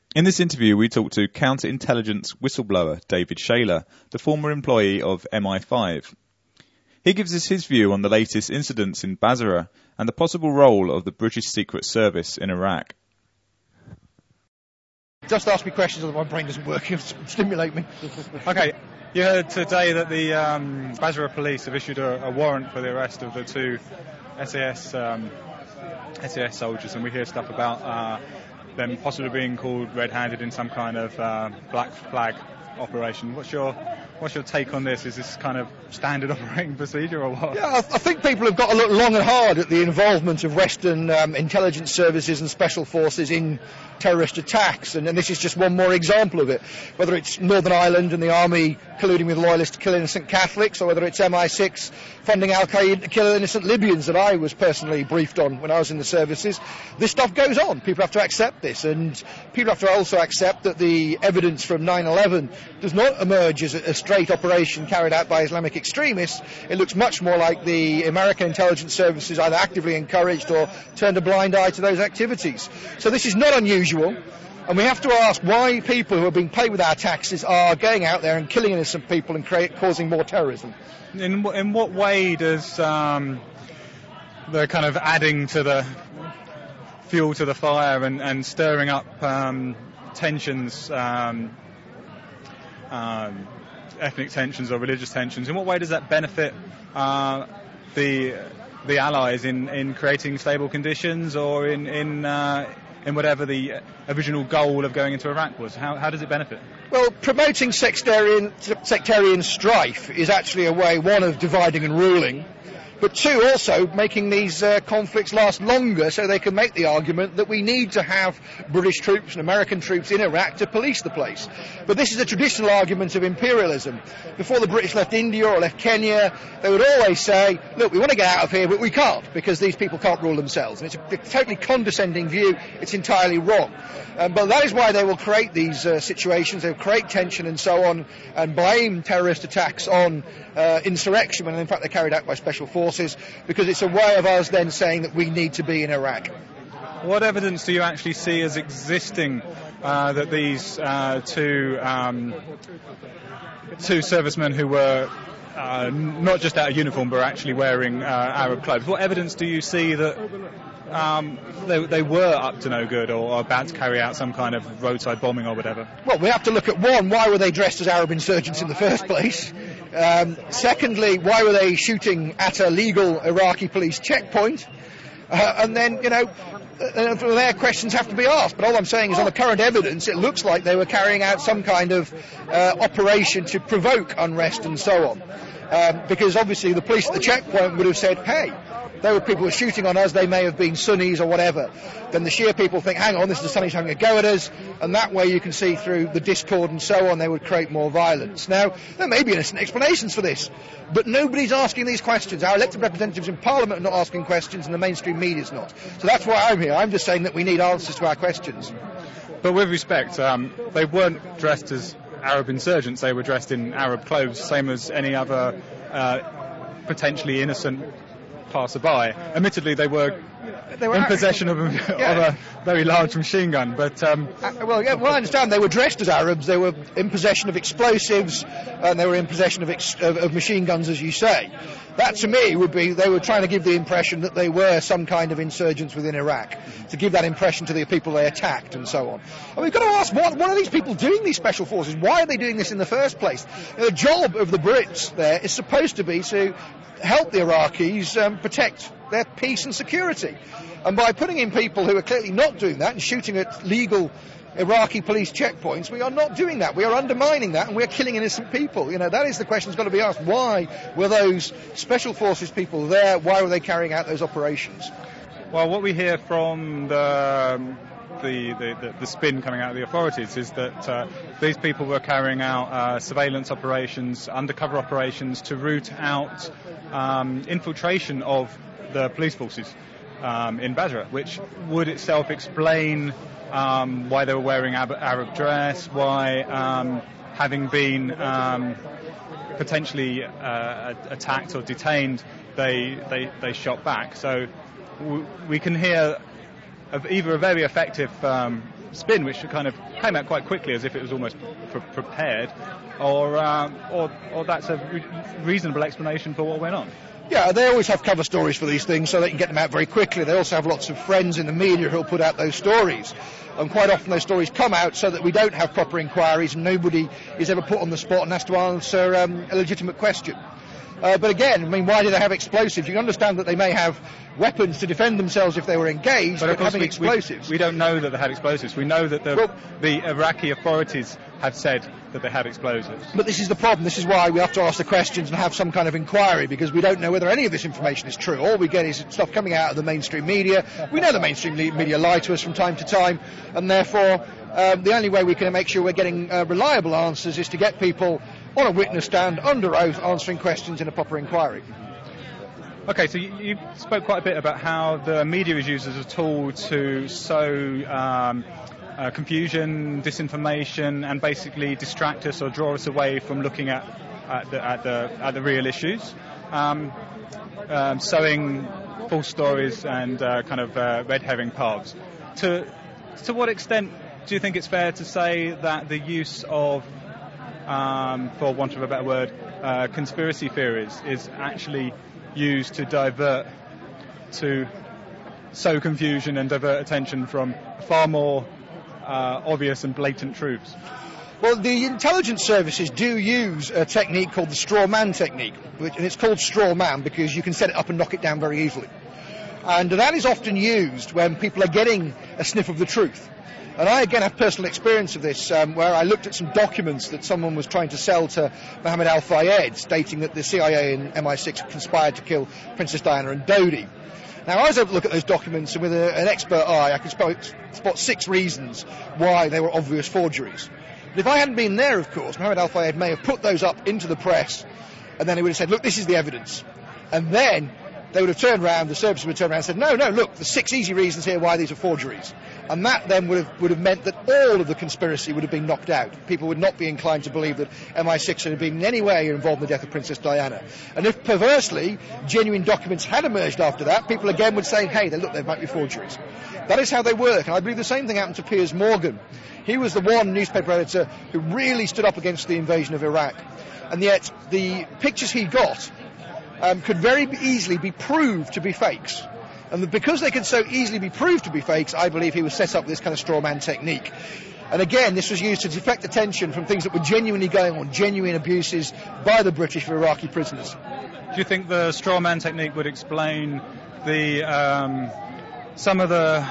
In this interview, we talked to counterintelligence whistleblower David Shayler, the former employee of MI5. He gives us his view on the latest incidents in Basra and the possible role of the British Secret Service in Iraq. Just ask me questions, otherwise my brain doesn't work. Stimulate me. Okay, you heard today that the Basra police have issued a warrant for the arrest of the two SAS soldiers, and we hear stuff about them possibly being called red-handed in some kind of black flag operation. What's your take on this? Is this kind of standard operating procedure or what? Yeah, I think people have got to look long and hard at the involvement of Western intelligence services and special forces in terrorist attacks, and this is just one more example of it. Whether it's Northern Ireland and the army colluding with loyalists to kill innocent Catholics, or whether it's MI6 funding Al-Qaeda to kill innocent Libyans that I was personally briefed on when I was in the services, this stuff goes on. People have to accept this, and people have to also accept that the evidence from 9/11 does not emerge as a straight operation carried out by Islamic extremists. It looks much more like the American intelligence services either actively encouraged or turned a blind eye to those activities. So this is not unusual. And we have to ask why people who are being paid with our taxes are going out there and killing innocent people and causing more terrorism. In what way does the kind of adding to the fuel to the fire and stirring up tensions, ethnic tensions or religious tensions, in what way does that benefit the Allies in creating stable conditions, or in whatever the original goal of going into Iraq was? How does it benefit? Well, promoting sectarian strife is actually a way, one, of dividing and ruling, but two, also making these conflicts last longer so they can make the argument that we need to have British troops and American troops in Iraq to police the place. But this is a traditional argument of imperialism. Before the British left India or left Kenya, they would always say, look, we want to get out of here, but we can't, because these people can't rule themselves. And it's a totally condescending view. It's entirely wrong. But that is why they will create these situations. They will create tension and so on, and blame terrorist attacks on insurrection, when in fact they're carried out by special forces, because it's a way of us then saying that we need to be in Iraq. What evidence do you actually see as existing that these two servicemen who were not just out of uniform but actually wearing Arab clothes, what evidence do you see that they were up to no good or about to carry out some kind of roadside bombing or whatever? Well, we have to look at, one, why were they dressed as Arab insurgents in the first place? Secondly, why were they shooting at a legal Iraqi police checkpoint? And then, their questions have to be asked. But all I'm saying is, on the current evidence, it looks like they were carrying out some kind of operation to provoke unrest and so on. Because obviously the police at the checkpoint would have said, hey, there were people who were shooting on us, they may have been Sunnis or whatever. Then the Shia people think, hang on, this is the Sunnis having a go at us, and that way you can see through the discord and so on, they would create more violence. Now, there may be innocent explanations for this, but nobody's asking these questions. Our elected representatives in Parliament are not asking questions, and the mainstream media's not. So that's why I'm here. I'm just saying that we need answers to our questions. But with respect, they weren't dressed as Arab insurgents, they were dressed in Arab clothes, same as any other potentially innocent passerby. Admittedly, they were in possession of a very large machine gun, but I understand they were dressed as Arabs. They were in possession of explosives, and they were in possession of machine guns, as you say. That, to me, would be they were trying to give the impression that they were some kind of insurgents within Iraq, to give that impression to the people they attacked and so on. And we've got to ask, what are these people doing, these special forces? Why are they doing this in the first place? The job of the Brits there is supposed to be to help the Iraqis protect their peace and security. And by putting in people who are clearly not doing that and shooting at legal Iraqi police checkpoints, we are not doing that. We are undermining that, and we are killing innocent people. That is the question that's got to be asked. Why were those special forces people there? Why were they carrying out those operations? Well, what we hear from the spin coming out of the authorities is that these people were carrying out surveillance operations, undercover operations, to root out infiltration of the police forces in Basra, which would itself explain why they were wearing Arab dress, why having been potentially attacked or detained, they shot back. So we can hear either a very effective spin, which kind of came out quite quickly as if it was almost prepared, or that's a reasonable explanation for what went on. Yeah, they always have cover stories for these things so they can get them out very quickly. They also have lots of friends in the media who'll put out those stories. And quite often those stories come out so that we don't have proper inquiries and nobody is ever put on the spot and has to answer a legitimate question. But again, I mean, why do they have explosives? You can understand that they may have weapons to defend themselves if they were engaged, but having explosives... We don't know that they had explosives. We know that the Iraqi authorities have said that they had explosives. But this is the problem. This is why we have to ask the questions and have some kind of inquiry, because we don't know whether any of this information is true. All we get is stuff coming out of the mainstream media. We know the mainstream media lie to us from time to time, and therefore the only way we can make sure we're getting reliable answers is to get people on a witness stand, under oath, answering questions in a proper inquiry. Okay, so you spoke quite a bit about how the media is used as a tool to sow confusion, disinformation, and basically distract us or draw us away from looking at the real issues, sowing false stories and kind of red herring paths. To what extent do you think it's fair to say that the use of, for want of a better word, conspiracy theories is actually used to sow confusion and divert attention from far more obvious and blatant truths? Well, the intelligence services do use a technique called the straw man technique, and it's called straw man because you can set it up and knock it down very easily. And that is often used when people are getting a sniff of the truth. And I, again, have personal experience of this, where I looked at some documents that someone was trying to sell to Mohammed Al-Fayed, stating that the CIA and MI6 conspired to kill Princess Diana and Dodi. Now, I was able to look at those documents, and with an expert eye, I could spot 6 reasons why they were obvious forgeries. But if I hadn't been there, of course, Mohammed Al-Fayed may have put those up into the press, and then he would have said, look, this is the evidence. And then they would have turned around, the services would have turned around and said, no, look, there's 6 easy reasons here why these are forgeries. And that then would have meant that all of the conspiracy would have been knocked out. People would not be inclined to believe that MI6 had been in any way involved in the death of Princess Diana. And if perversely genuine documents had emerged after that, people again would say, hey, look, there might be forgeries. That is how they work. And I believe the same thing happened to Piers Morgan. He was the one newspaper editor who really stood up against the invasion of Iraq. And yet the pictures he got could very easily be proved to be fakes. And because they could so easily be proved to be fakes, I believe he was set up with this kind of straw man technique. And again, this was used to deflect attention from things that were genuinely going on, genuine abuses by the British for Iraqi prisoners. Do you think the straw man technique would explain some of the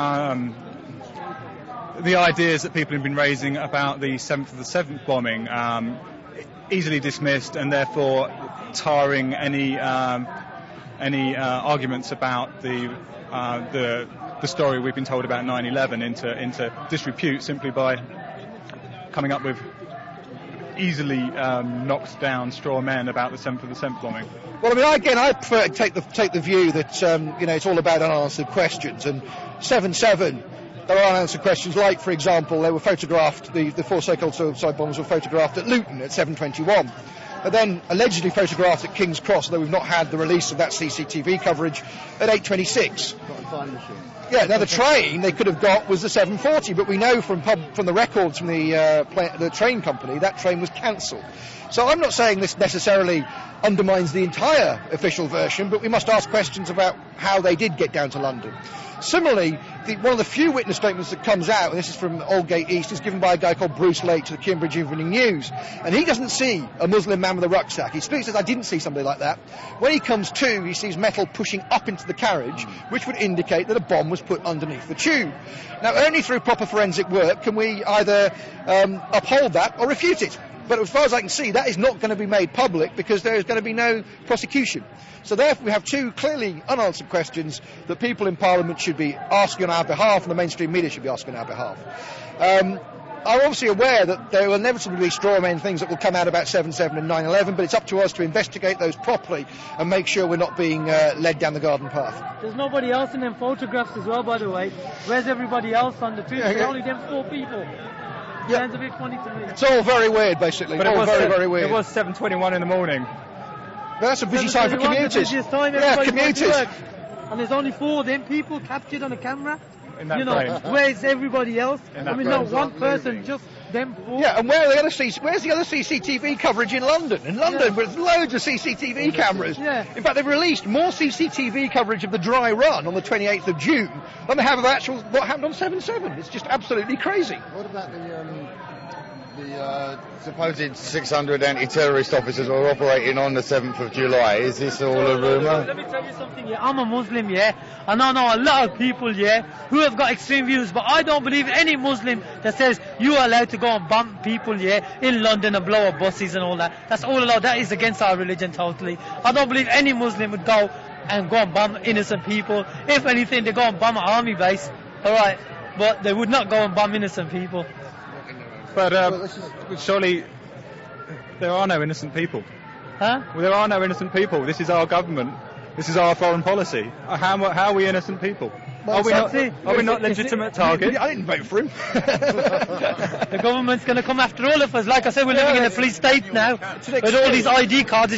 ideas that people have been raising about the 7th of the 7th bombing, easily dismissed, and therefore tarring any arguments about the story we've been told about 9/11 into disrepute simply by coming up with easily knocked down straw men about the 7th of the 7th bombing? Well, I mean, I prefer to take the view that it's all about unanswered questions, and 7/7. There are unanswered questions, like, for example, they were photographed, the 4 so-called suicide bombers were photographed at Luton at 7:21. But then allegedly photographed at King's Cross, though we've not had the release of that CCTV coverage, at 8:26. Yeah, now the train they could have got was the 7:40, but we know from the records from the train company that train was cancelled. So I'm not saying this necessarily undermines the entire official version, but we must ask questions about how they did get down to London. Similarly, one of the few witness statements that comes out, and this is from Aldgate East, is given by a guy called Bruce Lake to the Cambridge Evening News, and he doesn't see a Muslim man with a rucksack. He speaks as, I didn't see somebody like that. When he comes to, he sees metal pushing up into the carriage, which would indicate that a bomb was put underneath the tube. Now, only through proper forensic work can we either uphold that or refute it. But as far as I can see, that is not going to be made public because there is going to be no prosecution. So therefore we have 2 clearly unanswered questions that people in Parliament should be asking on our behalf and the mainstream media should be asking on our behalf. I'm obviously aware that there will inevitably be straw men things that will come out about 7/7 and 9/11, but it's up to us to investigate those properly and make sure we're not being led down the garden path. There's nobody else in them photographs as well, by the way. Where's everybody else on the trip? There's only them 4 people. Yeah. Sounds a bit funny to me. It's all very weird, basically. But all very weird. It was 7:21 in the morning. But that's a busy time for commuters. Time, yeah, commuters. And there's only 4 of them people captured on a camera. in that you know, frame. where's everybody else? In I that mean, frame. not one person, just them four. Yeah, and where's the other CCTV coverage in London? In London, there's loads of CCTV cameras. Yeah. In fact, they've released more CCTV coverage of the dry run on the 28th of June than they have of actual what happened on 7/7. It's just absolutely crazy. What about the supposed 600 anti-terrorist officers who are operating on the 7th of July? Is this all a rumour? Let me tell you something, yeah. I'm a Muslim, yeah, and I know a lot of people, yeah, who have got extreme views, but I don't believe any Muslim that says you are allowed to go and bomb people, yeah, in London and blow up buses and all that. That's all allowed. That is against our religion totally. I don't believe any Muslim would go and bomb innocent people. If anything, they go and bomb an army base, alright, but they would not go and bomb innocent people. But surely there are no innocent people. Huh? Well, there are no innocent people. This is our government. This is our foreign policy. How are we innocent people? Are we not legitimate targets? I didn't vote for him. The government's going to come after all of us. Like I said, we're living in a police state now. With all these ID cards,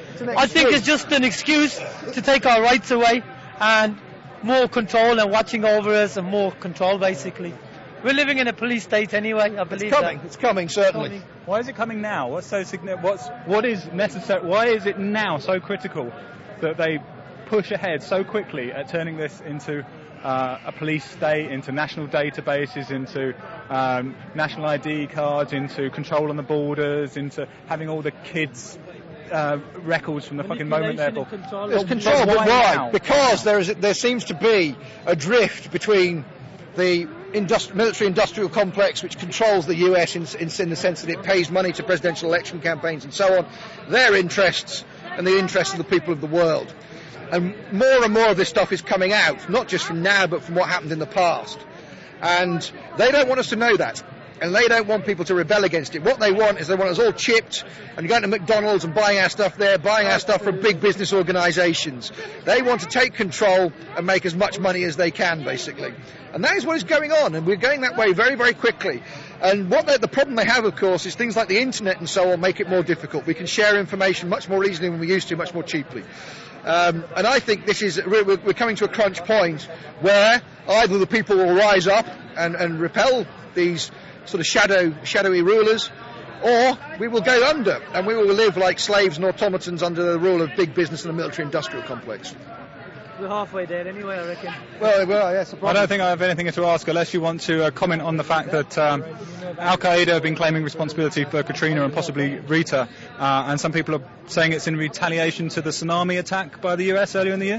I think it's just an excuse to take our rights away and more control and watching over us and more control, basically. We're living in a police state anyway, I believe that. It's coming, certainly. Why is it coming now? What's so significant? What is necessary? Why is it now so critical that they push ahead so quickly at turning this into a police state, into national databases, into national ID cards, into control on the borders, into having all the kids' records from the fucking moment they're born? There's control, but why? Because there seems to be a drift between the military-industrial complex, which controls the US in the sense that it pays money to presidential election campaigns and so on, their interests and the interests of the people of the world. And more of this stuff is coming out, not just from now, but from what happened in the past. And they don't want us to know that. And they don't want people to rebel against it. What they want is they want us all chipped and going to McDonald's and buying our stuff there, buying our stuff from big business organisations. They want to take control and make as much money as they can, basically. And that is what is going on, and we're going that way very, very quickly. And the problem they have, of course, is things like the internet and so on make it more difficult. We can share information much more easily than we used to, much more cheaply. And I think we're coming to a crunch point where either the people will rise up and repel these sort of shadowy rulers, or we will go under and we will live like slaves and automatons under the rule of big business and the military-industrial complex. We're halfway there anyway, I reckon. Well, yes. I don't think I have anything to ask unless you want to comment on the fact that Al-Qaeda have been claiming responsibility for Katrina and possibly Rita, and some people are saying it's in retaliation to the tsunami attack by the US earlier in the year.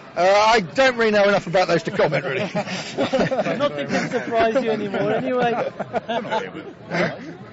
I don't really know enough about those to comment, really. Nothing can surprise you anymore, anyway.